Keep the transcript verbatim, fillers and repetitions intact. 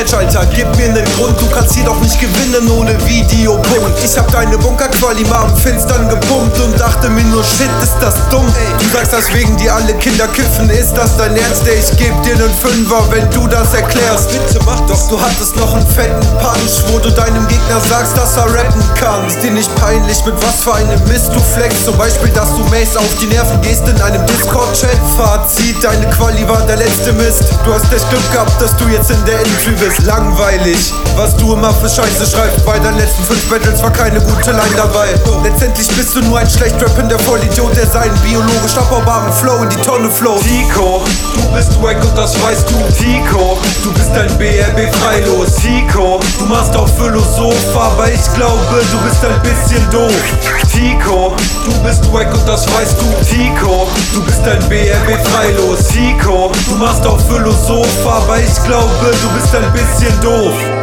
Match, Alter, gib mir nen Grund. Du kannst hier doch nicht gewinnen ohne Videopunkt. Ich hab deine Bunkerquali mal am Finstern gepumpt und dachte mir nur, shit, ist das dumm. Du sagst, dass wegen dir alle Kinder kiffen, ist das dein Ernst? Ey, ich geb dir nen Fünfer, wenn du das erklärst. Bitte mach doch. Du hattest noch einen fetten Punch, wo du deinem Gegner sagst, dass er rappen kann. Ist dir nicht peinlich, mit was für einem Mist du flexst? Zum Beispiel, dass du Mace auf die Nerven gehst in einem Discord-Chat. Fazit, deine Quali war der letzte Mist. Du hast echt Glück gehabt, dass du jetzt in der Entry bist. Langweilig, was du immer für Scheiße schreibst. Bei deinen letzten fünf Battles war keine gute Line dabei. Letztendlich bist du nur ein schlecht rappender Vollidiot, der seinen biologisch abbaubaren Flow in die Tonne float. Tico, du bist wack und das weißt du. Tico, du bist ein B R B freilos. Tico, du machst auch Philosoph, aber ich glaube, du bist ein bisschen doof. Tico, du bist wack und das weißt du. Tico, du bist ein B R B freilos. Tico, du machst auch Philosoph, aber ich glaube, du bist ein bisschen doof.